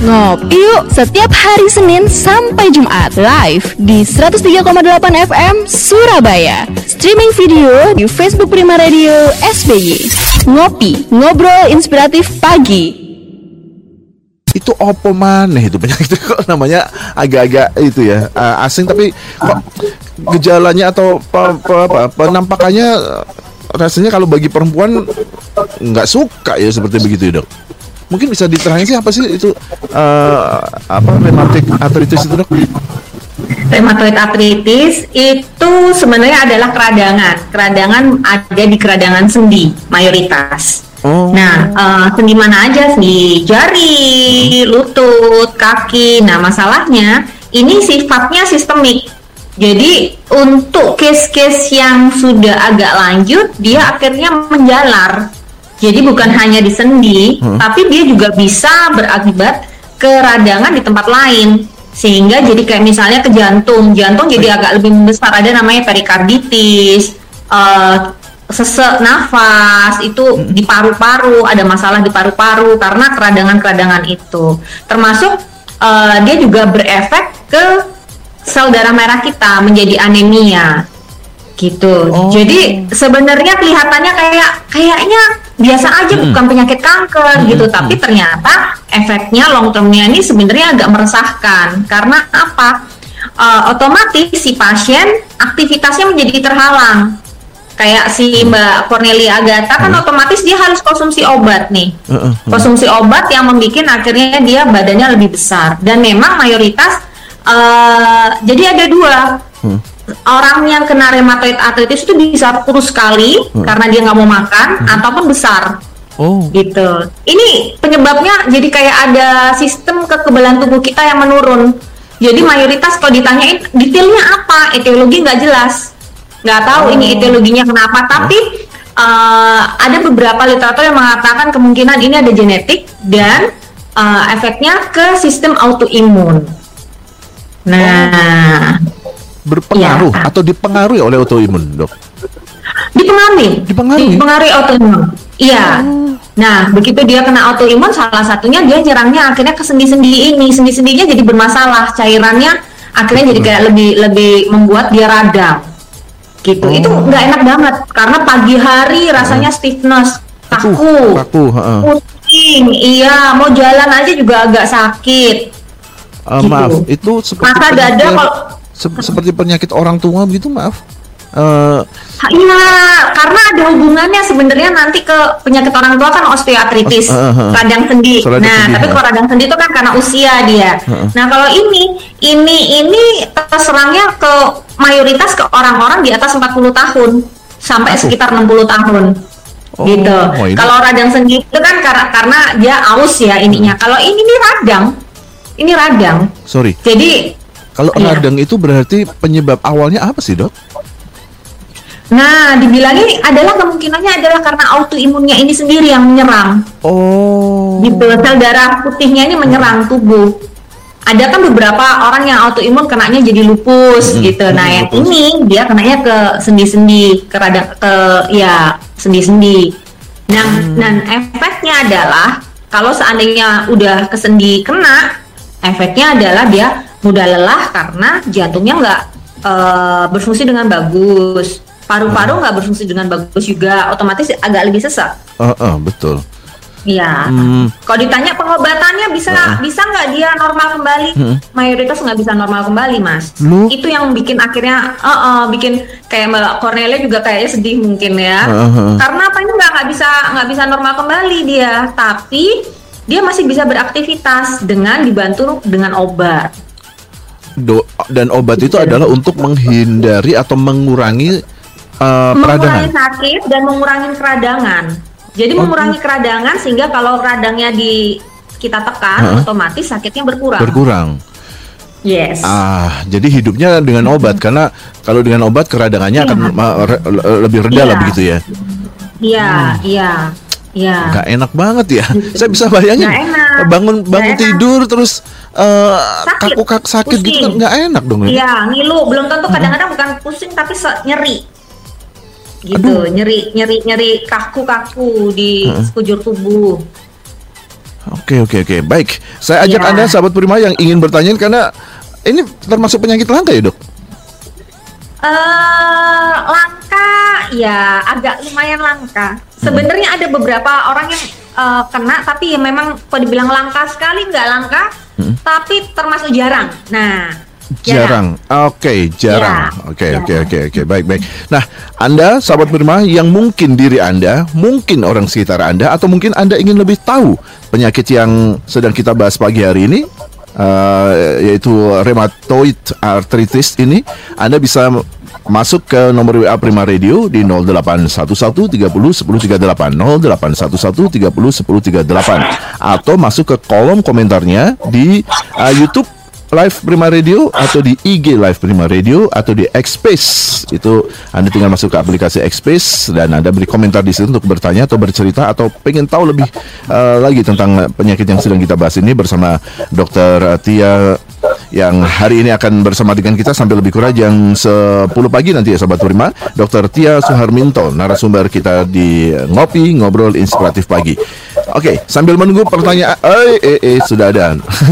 Ngopi yuk setiap hari Senin sampai Jumat live di 103,8 FM Surabaya. Streaming video di Facebook Prima Radio SBY. Ngopi, ngobrol inspiratif pagi. Itu opo maneh itu penyakit kok namanya agak-agak itu ya asing, tapi kok gejalanya atau penampakannya rasanya kalau bagi perempuan nggak suka ya seperti begitu ya, Dok. Mungkin bisa diterangin sih apa sih itu rheumatoid arthritis itu, Dok? Rheumatoid arthritis itu sebenarnya adalah keradangan ada di keradangan sendi mayoritas. Nah, sendi mana aja? Sendi jari, lutut, kaki. Nah, masalahnya ini sifatnya sistemik. Jadi untuk case-case yang sudah agak lanjut, dia akhirnya menjalar. Jadi bukan hanya di sendi, tapi dia juga bisa berakibat ke radangan di tempat lain. Sehingga jadi kayak misalnya ke jantung jadi agak lebih membesar, ada namanya perikarditis, sesek nafas, itu di paru-paru, ada masalah di paru-paru karena keradangan-keradangan itu. Termasuk dia juga berefek ke sel darah merah kita, menjadi anemia gitu. Jadi sebenarnya kelihatannya kayaknya biasa aja, bukan penyakit kanker gitu, tapi ternyata efeknya long termnya ini sebenarnya agak meresahkan. Karena apa? Otomatis si pasien aktivitasnya menjadi terhalang. Kayak si Mbak Cornelia Agatha kan otomatis dia harus konsumsi obat nih. Konsumsi obat yang membuat akhirnya dia badannya lebih besar. Dan memang mayoritas jadi ada dua. Orang yang kena rheumatoid arthritis itu bisa kurus sekali karena dia nggak mau makan, ataupun besar. Gitu. Ini penyebabnya jadi kayak ada sistem kekebalan tubuh kita yang menurun. Jadi mayoritas kalau ditanyain detailnya apa, etiologi nggak jelas, nggak tahu ini etiologinya kenapa. Tapi ada beberapa literatur yang mengatakan kemungkinan ini ada genetik dan efeknya ke sistem autoimun. Nah, berpengaruh atau dipengaruhi oleh autoimun, Dok? Dipengaruhi autoimun. Iya. Nah, begitu dia kena autoimun, salah satunya dia nyerangnya akhirnya ke sendi-sendi ini. Sendi-sendinya jadi bermasalah, cairannya akhirnya jadi kayak lebih membuat dia radang. Gitu. Itu nggak enak banget karena pagi hari rasanya stiffness, kaku, pusing. Iya, mau jalan aja juga agak sakit. Gitu. Maaf, itu seperti masa dada kalau seperti penyakit orang tua begitu, maaf. Iya, karena ada hubungannya sebenarnya nanti ke penyakit orang tua kan osteoartritis, radang sendi. Tapi kalau radang sendi itu kan karena usia dia. Nah, kalau ini terserangnya ke mayoritas ke orang-orang di atas 40 tahun sampai sekitar 60 tahun. Gitu. Kalau radang sendi itu kan karena dia aus ya ininya. Kalau ini radang. Sorry. Jadi kalau radang itu berarti penyebab awalnya apa sih, Dok? Nah, dibilangin kemungkinannya adalah karena autoimunnya ini sendiri yang menyerang. Gitu, sel darah putihnya ini menyerang tubuh. Ada kan beberapa orang yang autoimun kenanya jadi lupus gitu. Nah, yang ini dia kenanya ke sendi-sendi, ke sendi-sendi. Dan efeknya adalah kalau seandainya udah ke sendi kena, efeknya adalah dia mudah lelah karena jantungnya nggak berfungsi dengan bagus, paru-paru nggak berfungsi dengan bagus juga, otomatis agak lebih sesak. Betul. Iya. Kalau ditanya pengobatannya bisa nggak dia normal kembali? Mayoritas nggak bisa normal kembali, Mas. Itu yang bikin akhirnya bikin kayak Mbak Cornelia juga kayaknya sedih mungkin ya. Karena apa, ini nggak bisa normal kembali dia, tapi dia masih bisa beraktivitas dengan dibantu dengan obat. Dan obat itu adalah untuk menghindari atau mengurangi peradangan. Mengurangi sakit dan mengurangi keradangan. Jadi mengurangi keradangan sehingga kalau radangnya kita tekan, otomatis sakitnya berkurang. Yes. Jadi hidupnya dengan obat, karena kalau dengan obat keradangannya akan lebih reda lah begitu ya. Iya. Gak enak banget ya. Saya bisa bayangin bangun tidur terus kaku sakit gitu kan nggak enak dong ya. Iya, ngilu. Belum tentu, kadang-kadang bukan pusing tapi nyeri. Gitu, nyeri kaku di sekujur tubuh. Oke. Baik, saya ajak Anda sahabat Prima yang ingin bertanya karena ini termasuk penyakit langka ya, Dok? Langka ya, agak lumayan langka. Sebenarnya ada beberapa orang yang kena, tapi ya memang kalau dibilang langka sekali nggak langka, tapi termasuk jarang. Nah, jarang. Oke, jarang. Ya. Oke. Baik. Nah, Anda sahabat Prima yang mungkin diri Anda, mungkin orang sekitar Anda, atau mungkin Anda ingin lebih tahu penyakit yang sedang kita bahas pagi hari ini, yaitu rheumatoid arthritis ini, Anda bisa masuk ke nomor WA Prima Radio di 0811 30 1038 0811 30 1038 atau masuk ke kolom komentarnya di YouTube Live Prima Radio atau di IG Live Prima Radio atau di Xspace. Itu Anda tinggal masuk ke aplikasi Xspace dan Anda beri komentar di situ untuk bertanya atau bercerita atau pengen tahu lebih lagi tentang penyakit yang sedang kita bahas ini bersama Dr. Tia yang hari ini akan bersama dengan kita sampai lebih kurang jam 10 pagi nanti ya Sobat Prima. Dr. Tia Suharminto, narasumber kita di Ngopi Ngobrol Inspiratif Pagi. Oke, sambil menunggu pertanyaan, sudah ada.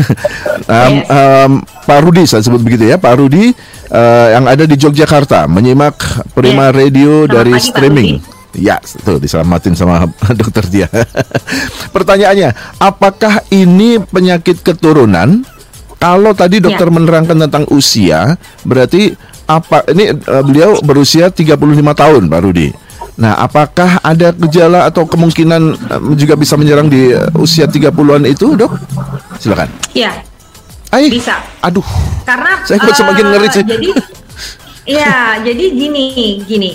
Pak Rudi, saya sebut begitu ya, Pak Rudi yang ada di Yogyakarta menyimak Prima Radio dari streaming. Ya, tuh diselamatin sama Dokter Tia. Pertanyaannya, apakah ini penyakit keturunan? Kalau tadi dokter menerangkan tentang usia, berarti apa? Ini beliau berusia 35 tahun, Pak Rudi. Nah, apakah ada gejala atau kemungkinan juga bisa menyerang di usia 30-an itu, Dok? Silakan. Iya. Bisa. Aduh. Karena saya kok semakin ngeri sih. Jadi gini.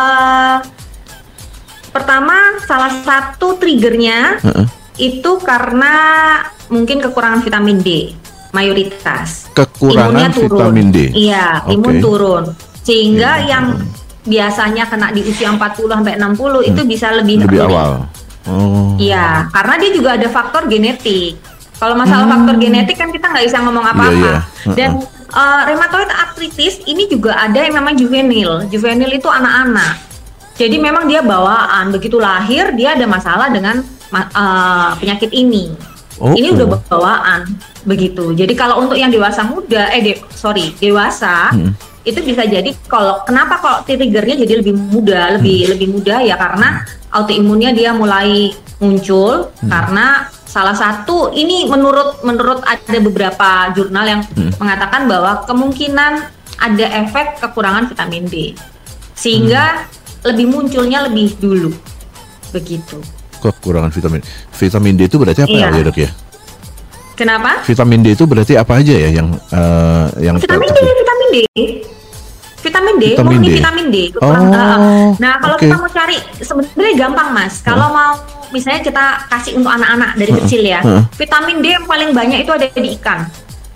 Pertama, salah satu triggernya itu karena mungkin kekurangan vitamin D. Mayoritas kekurangan vitamin D. Iya, imun turun. Sehingga yang biasanya kena di usia 40 sampai 60 itu bisa lebih awal. Iya, karena dia juga ada faktor genetik. Kalau masalah faktor genetik kan kita nggak bisa ngomong apa-apa. Dan rheumatoid arthritis ini juga ada yang namanya juvenil. Juvenil itu anak-anak. Jadi memang dia bawaan, begitu lahir dia ada masalah dengan penyakit ini. Ini udah bawaan begitu. Jadi kalau untuk yang dewasa itu bisa jadi kenapa kalau triggernya jadi lebih mudah ya karena autoimunnya dia mulai muncul karena salah satu ini menurut ada beberapa jurnal yang mengatakan bahwa kemungkinan ada efek kekurangan vitamin D sehingga lebih munculnya lebih dulu begitu. Kekurangan vitamin D itu berarti apa ya Dok ya? Kenapa? Vitamin D itu berarti apa aja ya yang vitamin D. Vitamin D. Nah, kalau kita mau cari sebenarnya gampang Mas. Kalau mau misalnya kita kasih untuk anak-anak dari kecil ya. Vitamin D yang paling banyak itu ada di ikan.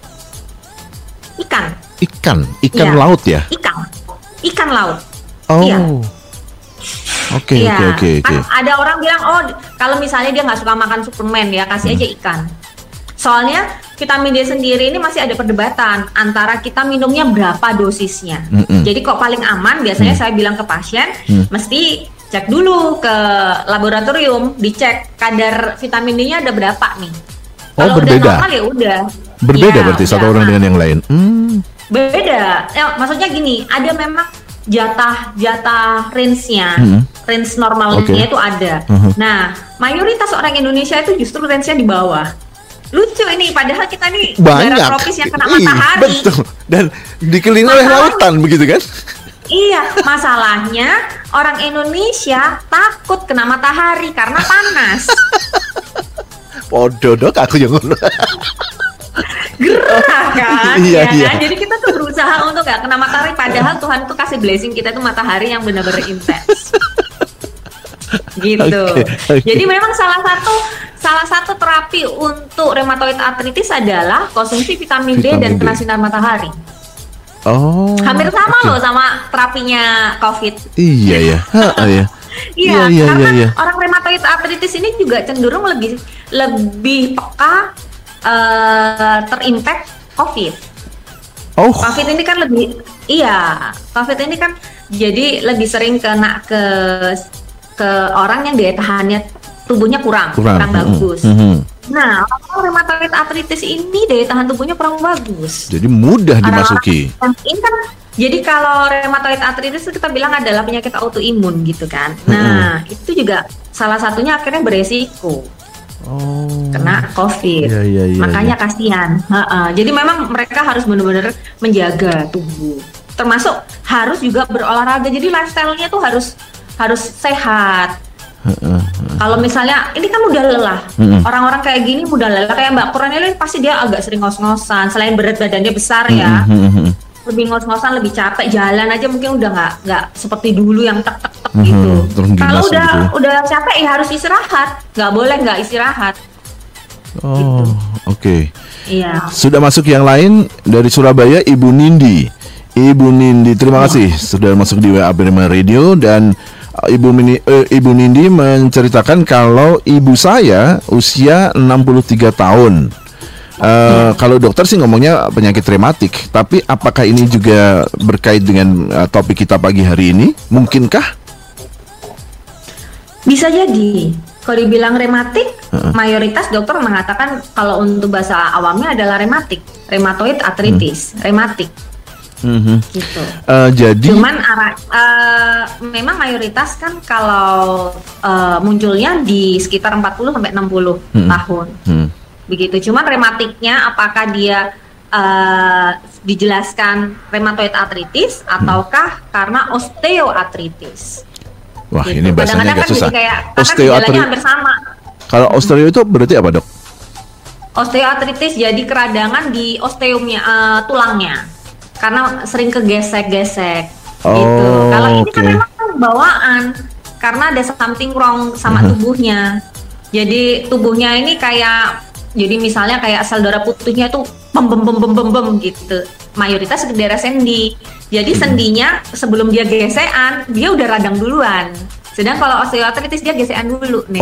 Ikan laut ya? Ikan laut. Iya. Oke. Ada orang bilang kalau misalnya dia nggak suka makan suplemen ya kasih aja ikan. Soalnya vitamin D sendiri ini masih ada perdebatan antara kita minumnya berapa dosisnya. Jadi kok paling aman biasanya saya bilang ke pasien mesti cek dulu ke laboratorium, dicek kadar vitamin D-nya ada berapa nih. Kalau udah normal ya udah. Berbeda berarti satu orang dengan yang lain. Beda. Maksudnya gini, ada memang jatah range-nya, range normalnya itu ada. Nah, mayoritas orang Indonesia itu justru range-nya di bawah. Lucu ini, padahal kita nih negara tropis yang kena matahari. Betul. Dan dikelilingi oleh lautan begitu kan? Iya, masalahnya orang Indonesia takut kena matahari karena panas. Podo Dok, aku yang gerah kan? Iya. Kan? Jadi kita tuh berusaha untuk gak kena matahari, padahal Tuhan tuh kasih blessing kita tuh matahari yang benar-benar intens. Gitu. Okay. Jadi memang salah satu terapi untuk rheumatoid arthritis adalah konsumsi vitamin D dan kena sinar matahari. Hampir sama loh sama terapinya COVID. Iya. Karena orang rheumatoid arthritis ini juga cenderung lebih peka terinfek COVID. COVID ini kan COVID ini kan jadi lebih sering kena ke orang yang daya tahannya tubuhnya kurang bagus. Nah, orang rheumatoid arthritis ini daya tahan tubuhnya kurang bagus. Jadi mudah dimasuki. Ini kan, jadi kalau rheumatoid arthritis itu kita bilang adalah penyakit autoimun gitu kan. Nah, itu juga salah satunya akhirnya beresiko kena COVID. Makanya kasihan. Jadi memang mereka harus benar-benar menjaga tubuh. Termasuk harus juga berolahraga. Jadi lifestyle-nya tuh harus sehat. Kalau misalnya ini kan udah lelah, orang-orang kayak gini udah lelah, kayak Mbak Cornelia pasti dia agak sering ngos-ngosan. Selain berat badannya besar ya, lebih ngos-ngosan, lebih capek, jalan aja mungkin udah nggak seperti dulu yang tek gitu. Kalau udah capek ya harus istirahat, nggak boleh nggak istirahat. Oh, oke. Iya. Sudah masuk yang lain dari Surabaya, Ibu Nindi. Ibu Nindi, terima kasih sudah masuk di WA Prima Radio. Dan Ibu Nindi menceritakan kalau ibu saya usia 63 tahun. Kalau dokter sih ngomongnya penyakit rematik, tapi apakah ini juga berkait dengan topik kita pagi hari ini? Mungkinkah? Bisa jadi. Kalau dibilang rematik, mayoritas dokter mengatakan kalau untuk bahasa awamnya adalah rheumatoid arthritis, rematik. Gitu. Jadi cuman memang mayoritas kan kalau munculnya di sekitar 40 sampai 60 tahun. Begitu. Cuman rematiknya apakah dia dijelaskan rheumatoid arthritis ataukah karena osteoartritis. Wah, gitu. ini bahasanya agak susah. Osteoartritis hampir sama. Kalau osteo itu berarti apa, Dok? Osteoartritis jadi keradangan di osteumnya, tulangnya. Karena sering kegesek-gesek gitu. Kalau ini kan memang bawaan karena ada something wrong sama tubuhnya. Jadi tubuhnya ini jadi misalnya kayak sel darah putihnya tuh bem gitu. Mayoritas ke daerah sendi. Jadi sendinya sebelum dia gesekan, dia udah radang duluan. Sedang kalau osteoartritis dia gesekan dulu nih.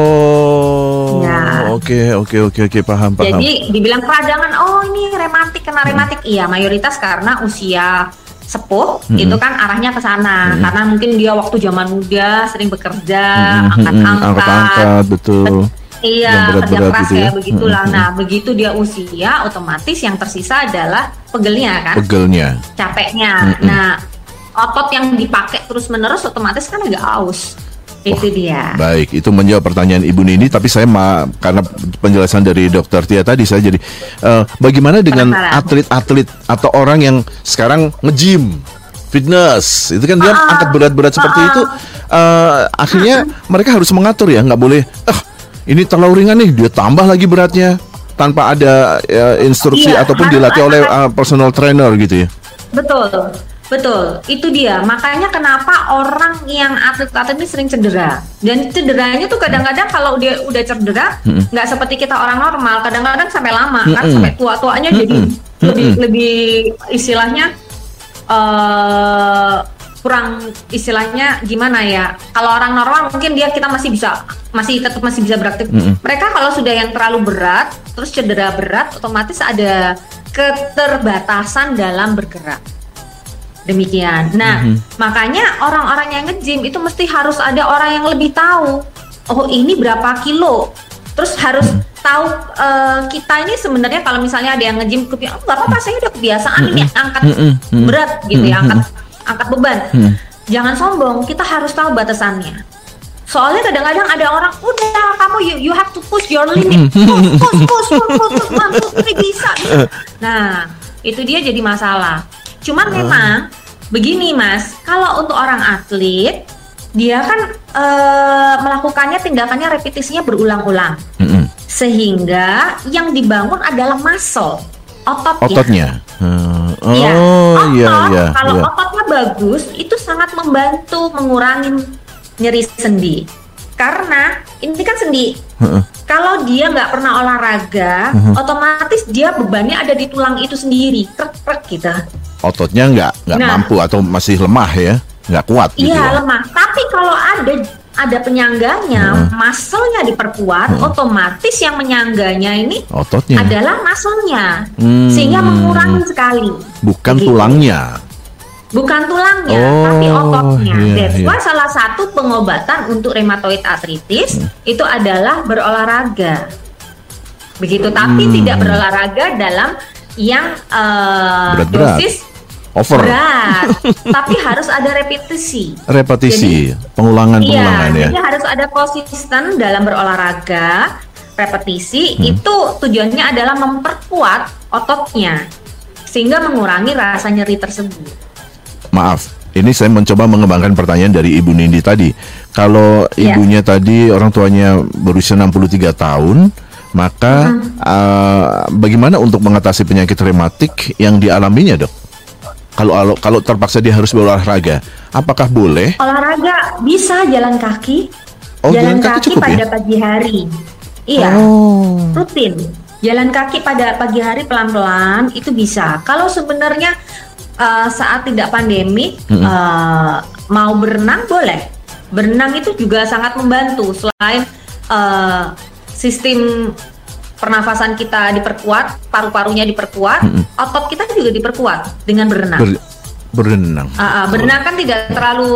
Oke, paham. Jadi dibilang peradangan, ini rematik, kena rematik. Iya, mayoritas karena usia sepuh itu kan arahnya ke sana. Karena mungkin dia waktu zaman muda sering bekerja, angkat-angkat, betul. Iya, kerja keras gitu kayak begitulah. Nah, begitu dia usia, otomatis yang tersisa adalah pegelnya kan? Capeknya. Nah, otot yang dipakai terus-menerus otomatis kan agak aus. Itu dia. Baik, itu menjawab pertanyaan Ibu Nindi. Tapi saya karena penjelasan dari Dokter Tia tadi, saya jadi bagaimana dengan atlet-atlet atau orang yang sekarang nge-gym, fitness, itu kan dia angkat berat-berat seperti itu. Akhirnya mereka harus mengatur ya, nggak boleh. Ini terlalu ringan nih, dia tambah lagi beratnya tanpa ada instruksi ataupun dilatih oleh personal trainer gitu ya. Betul, itu dia. Makanya kenapa orang yang atlet-atlet ini sering cedera. Dan cederanya tuh kadang-kadang kalau dia udah cedera, nggak seperti kita orang normal. Kadang-kadang sampai lama, kan sampai tua-tuanya jadi lebih istilahnya kurang, istilahnya gimana ya? Kalau orang normal mungkin kita masih tetap bisa beraktif. Mereka kalau sudah yang terlalu berat, terus cedera berat, otomatis ada keterbatasan dalam bergerak. Demikian. Nah, makanya orang-orang yang nge-gym itu mesti harus ada orang yang lebih tahu. Oh, ini berapa kilo? Terus harus tahu kita ini sebenarnya kalau misalnya ada yang nge-gym, nggak apa-apa, saya udah kebiasaan ini angkat berat gitu ya, angkat beban. Jangan sombong, kita harus tahu batasannya. Soalnya kadang-kadang ada orang, udah kamu you have to push your limit, push, ini bisa. Nah, itu dia jadi masalah. Cuman memang begini Mas, kalau untuk orang atlet dia kan melakukannya tindakannya repetisinya berulang-ulang, sehingga yang dibangun adalah muscle, ototnya. Kalau ototnya bagus, itu sangat membantu mengurangi nyeri sendi. Karena ini kan sendi. Kalau dia nggak pernah olahraga, otomatis dia bebannya ada di tulang itu sendiri, krek gitu. Ototnya nggak mampu atau masih lemah ya, nggak kuat gitu. Iya, lemah. Tapi kalau ada penyangganya, muscle-nya diperkuat, otomatis yang menyangganya ini ototnya adalah muscle-nya, sehingga mengurangi sekali. Bukan tulangnya. Bukan tulangnya, tapi ototnya. That's why salah satu pengobatan untuk rheumatoid arthritis itu adalah berolahraga. begitu. Tapi tidak berolahraga dalam yang dosis over berat, tapi harus ada repetisi. Repetisi, pengulangan-pengulangan ya. Jadi harus ada konsisten dalam berolahraga. Repetisi itu tujuannya adalah memperkuat ototnya sehingga mengurangi rasa nyeri tersebut. Maaf, ini saya mencoba mengembangkan pertanyaan dari Ibu Nindi tadi. Kalau ibunya tadi orang tuanya berusia 63 tahun, maka bagaimana untuk mengatasi penyakit rematik yang dialaminya, Dok? Kalau terpaksa dia harus berolahraga, apakah boleh? Olahraga bisa jalan kaki. Jalan kaki cukup, pada ya? pagi hari. Iya, rutin. Jalan kaki pada pagi hari pelan-pelan itu bisa. Kalau sebenarnya saat tidak pandemi mau berenang boleh. Berenang itu juga sangat membantu. Selain sistem pernafasan kita diperkuat, paru-parunya diperkuat, otot kita juga diperkuat dengan berenang. Berenang. Berenang kan tidak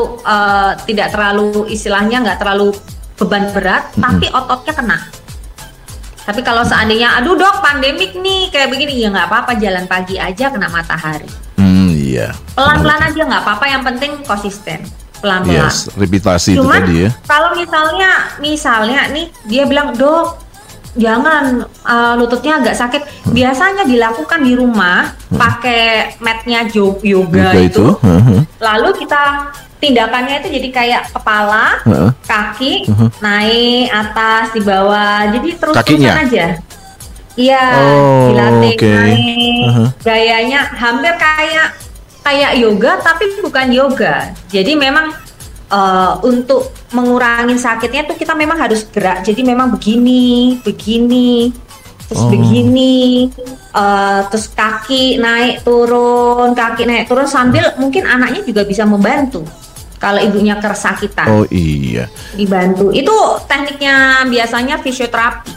terlalu istilahnya nggak terlalu beban berat, tapi ototnya kena. Tapi kalau seandainya, aduh dok pandemik nih kayak begini, ya nggak apa-apa, jalan pagi aja kena matahari. Iya. Pelan-pelan aja nggak apa-apa, yang penting konsisten. Pelan-pelan. Yes, repetisi itu Cuman, tadi ya. kalau misalnya nih dia bilang, dok jangan lututnya agak sakit. Biasanya dilakukan di rumah pakai matnya yoga itu. Lalu kita tindakannya itu jadi kayak kepala, kaki, naik, atas, di bawah. Jadi terus-terusan aja. Iya, dilatih naik. Gayanya hampir kayak yoga tapi bukan yoga. Jadi memang untuk mengurangi sakitnya tuh kita memang harus gerak. Jadi memang begini, terus begini, terus kaki naik turun sambil mungkin anaknya juga bisa membantu. Kalau ibunya kesakitan. Oh iya. Dibantu. Itu tekniknya biasanya fisioterapi.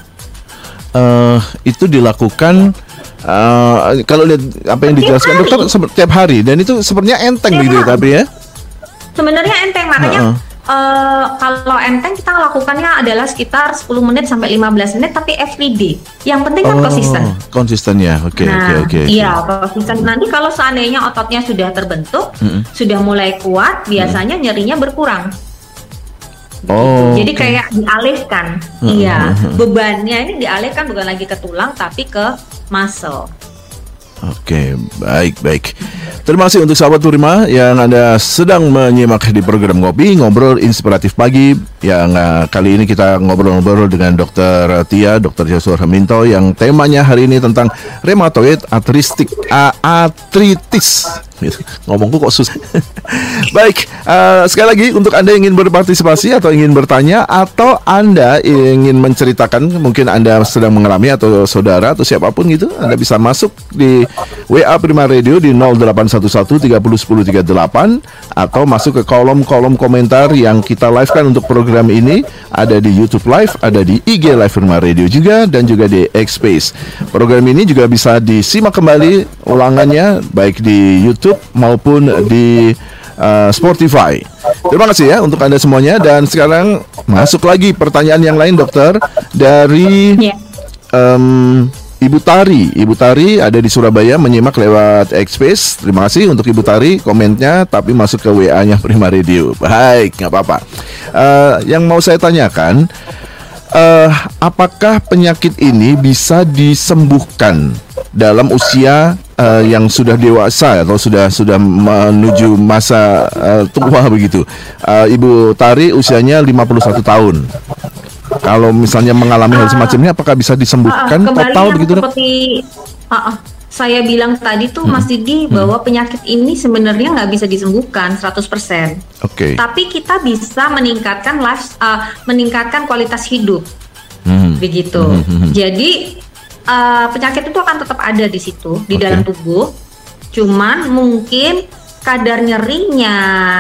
Itu dilakukan kalau lihat apa yang dijelaskan dokter setiap hari, dan itu sepertinya enteng gitu ya, tapi ya. Sebenarnya enteng, makanya kalau enteng kita lakukannya adalah sekitar 10 menit sampai 15 menit, tapi everyday. Yang penting kan konsisten. Konsisten ya, oke. Iya, konsisten. Nanti kalau seandainya ototnya sudah terbentuk, sudah mulai kuat, biasanya nyerinya berkurang. Jadi kayak dialihkan. Bebannya ini dialihkan bukan lagi ke tulang, tapi ke muscle. Oke, baik. Terima kasih untuk sahabat Purima yang Anda sedang menyimak di program Ngobrol Inspiratif Pagi. Yang kali ini kita ngobrol-ngobrol dengan Dr. Tia, Dr. Joshua Herminto, yang temanya hari ini tentang rheumatoid arthritis. Ngomongku kok susah. Baik, sekali lagi untuk Anda yang ingin berpartisipasi atau ingin bertanya, atau Anda ingin menceritakan, mungkin Anda sedang mengalami atau saudara atau siapapun gitu, Anda bisa masuk di WA Prima Radio di 0811 30 10 38, atau masuk ke kolom komentar yang kita live-kan untuk program ini. Ada di YouTube Live, ada di IG Live Prima Radio juga, dan juga di X-Space. Program ini juga bisa disimak kembali ulangannya baik di YouTube maupun di Spotify. Terima kasih ya untuk Anda semuanya. Dan sekarang masuk lagi pertanyaan yang lain, dokter, dari Ibu Tari. Ibu Tari ada di Surabaya, menyimak lewat X-Space. Terima kasih untuk Ibu Tari komennya, tapi masuk ke WA-nya Prima Radio. Baik, nggak apa-apa. Yang mau saya tanyakan, apakah penyakit ini bisa disembuhkan dalam usia yang sudah dewasa atau sudah menuju masa tua begitu? Ibu Tari usianya 51 tahun. Kalau misalnya mengalami hal semacam ini, apakah bisa disembuhkan total begitu? Seperti saya bilang tadi tuh Mas Didi, bahwa penyakit ini sebenarnya nggak bisa disembuhkan 100%. Tapi kita bisa meningkatkan kualitas hidup. Begitu. Jadi penyakit itu akan tetap ada di situ, di dalam tubuh. Cuman mungkin kadar nyerinya,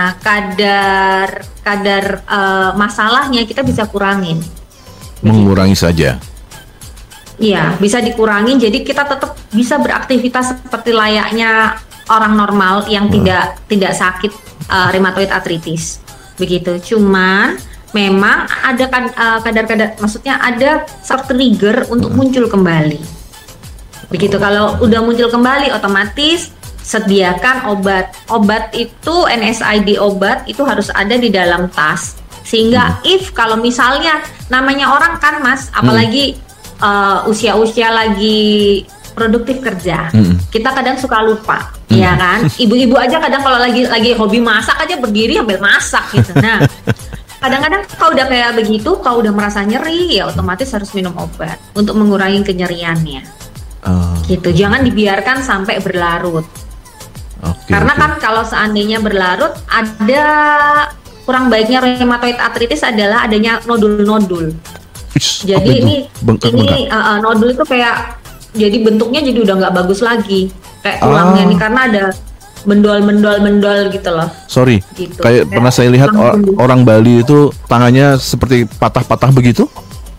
kadar masalahnya kita bisa kurangin. Mengurangi saja. Iya, bisa dikurangi. Jadi kita tetap bisa beraktivitas seperti layaknya orang normal yang tidak sakit rheumatoid arthritis. Begitu. Cuman memang ada kadar-kadar, maksudnya ada trigger untuk muncul kembali. Begitu, kalau udah muncul kembali otomatis sediakan obat. Obat itu NSAID obat itu harus ada di dalam tas. Sehingga if kalau misalnya namanya orang kan Mas, apalagi usia-usia lagi produktif kerja, kita kadang suka lupa, ya kan? Ibu-ibu aja kadang kalau lagi hobi masak aja berdiri ambil masak gitu. Nah, kadang-kadang kalau udah kayak begitu, kalau udah merasa nyeri ya otomatis harus minum obat untuk mengurangi kenyeriannya. Gitu, jangan dibiarkan sampai berlarut. Karena kan kalau seandainya berlarut, ada kurang baiknya rheumatoid arthritis adalah adanya nodul-nodul. Jadi ini nodul itu kayak jadi bentuknya jadi udah nggak bagus lagi kayak tulangnya nih, karena ada bendol gitu loh. Sorry, gitu. Kayak pernah saya lihat orang Bali itu tangannya seperti patah-patah begitu,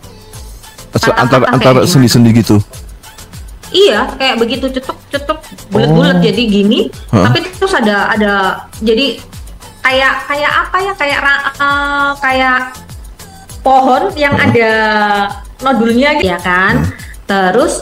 antara sendi-sendi gitu. Iya, kayak begitu cetuk bulat-bulat jadi gini. Tapi terus ada jadi kayak apa ya, kayak pohon yang ada nodulnya ya kan. Terus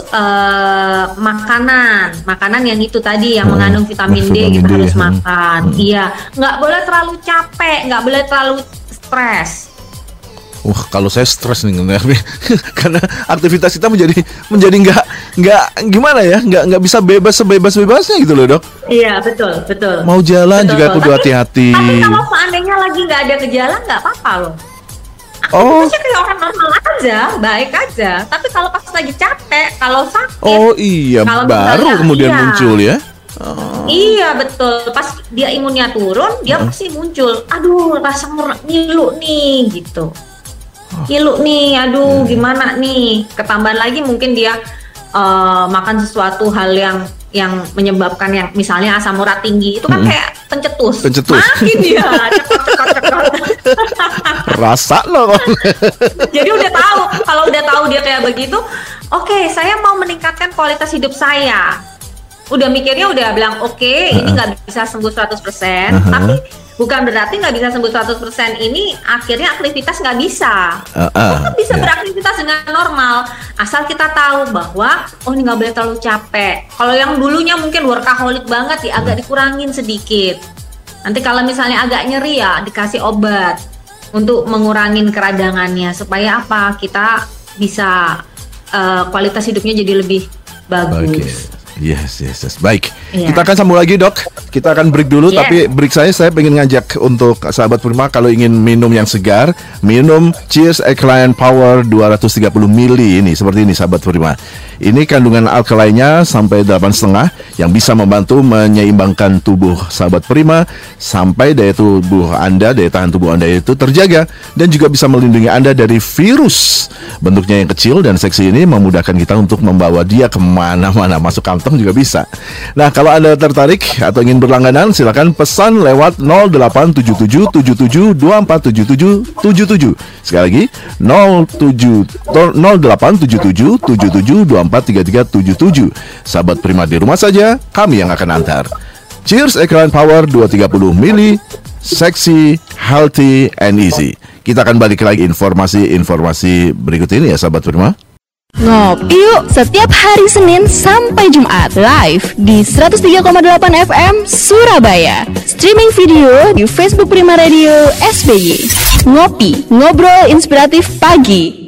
makanan yang itu tadi yang mengandung vitamin D kita harus makan. Iya, nggak boleh terlalu capek, nggak boleh terlalu stres. Wah, kalau saya stres nih karena aktivitas kita menjadi nggak gimana ya, nggak bisa sebebasnya gitu loh, Dok. Iya, betul. Mau jalan juga kudu hati-hati. Tapi kalau seandainya lagi nggak ada gejala nggak apa-apa loh. Aktivitasnya kayak orang normal aja, baik aja. Tapi kalau pas lagi capek, kalau sakit, kalau baru kemudian muncul ya. Iya betul, pas dia imunnya turun, dia pasti muncul. Aduh, rasa ngilu nih gitu. Ngilu nih, aduh gimana nih. Ketambahan lagi mungkin dia makan sesuatu hal yang menyebabkan yang misalnya asam urat tinggi itu kan kayak pencetus. Makin dia cekot. Rasa loh. Jadi udah tahu, kalau udah tahu dia kayak begitu, oke, saya mau meningkatkan kualitas hidup saya. Udah mikirnya udah bilang ini nggak bisa sembuh 100%, tapi bukan berarti nggak bisa sembuh 100% ini akhirnya aktivitas nggak bisa. Tetap bisa beraktivitas dengan normal, asal kita tahu bahwa ini nggak boleh terlalu capek. Kalau yang dulunya mungkin workaholic banget ya agak dikurangin sedikit. Nanti kalau misalnya agak nyeri ya dikasih obat untuk mengurangin keradangannya supaya apa? Kita bisa kualitas hidupnya jadi lebih bagus. Yes. Baik. Kita akan sambung lagi, Dok. Kita akan break dulu, tapi break saya pengen ngajak untuk sahabat Prima kalau ingin minum yang segar, minum Cheers Alkaline Power 230 ml ini seperti ini sahabat Prima. Ini kandungan alkalinnya sampai 8,5 yang bisa membantu menyeimbangkan tubuh sahabat Prima sampai daya tahan tubuh Anda itu terjaga dan juga bisa melindungi Anda dari virus. Bentuknya yang kecil dan seksi ini memudahkan kita untuk membawa dia kemana-mana, masuk kantong juga bisa. Nah, kalau Anda tertarik atau ingin berlangganan, silakan pesan lewat 0877-2477-77. Sekali lagi 0877-2433-77. Sahabat Prima di rumah saja, kami yang akan antar. Cheers Alkaline Power 230 ml, sexy, healthy, and easy. Kita akan balik lagi informasi berikut ini ya sahabat Prima. Ngopi yuk setiap hari Senin sampai Jumat live di 103,8 FM Surabaya. Streaming video di Facebook Prima Radio SBY. Ngopi, ngobrol inspiratif pagi.